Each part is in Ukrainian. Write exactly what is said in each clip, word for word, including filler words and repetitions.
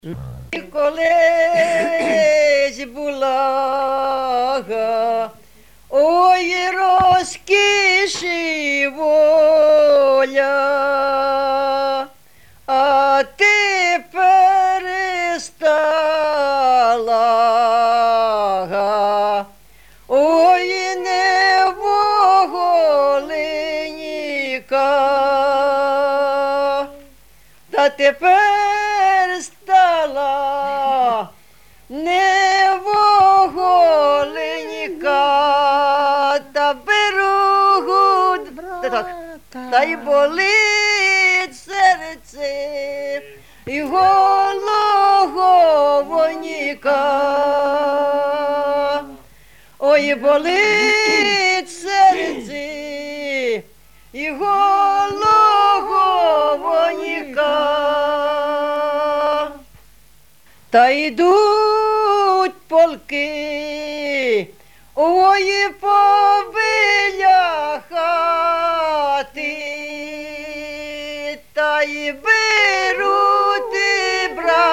І колись була, ой, розкіші воля, а ти перестала, ой, не воголиніка, та тепер стала не воголиніка, та беру гуд, та, так, та й болить серце і гологовоніка. Ой, болить серце і гологовоніка. Та йдуть полки, ой, побиля хати, та й беруть і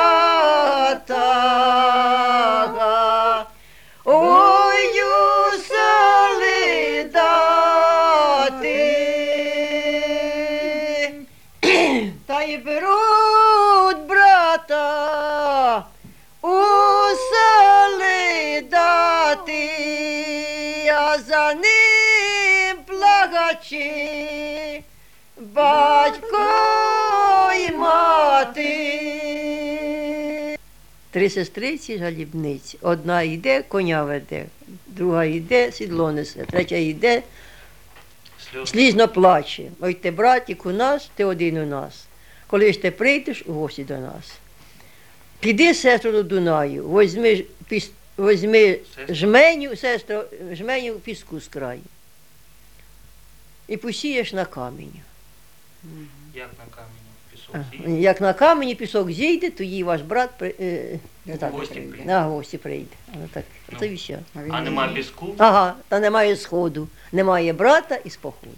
брата, ой, у солидати, та й беруть брата у солидати, а за ним плачуть батько й мати. Три сестриці жалібниці. Одна йде, коня веде, друга йде, сідло несе, третя йде, слізно плаче. Ой, ти, братик, у нас, ти один у нас. Коли ж ти прийдеш у гості до нас, піди, сестру, до Дунаю, возьми, піс, возьми жменю, сестру, жменю піску з краю і посієш на камені. Як на камені пісок А, зійде? як на камені пісок зійде, то їй ваш брат при- е, В так, гості прийде. на гості прийде. А, так, Ну. це і все. А нема піску? Ага, та немає сходу, немає брата із походу.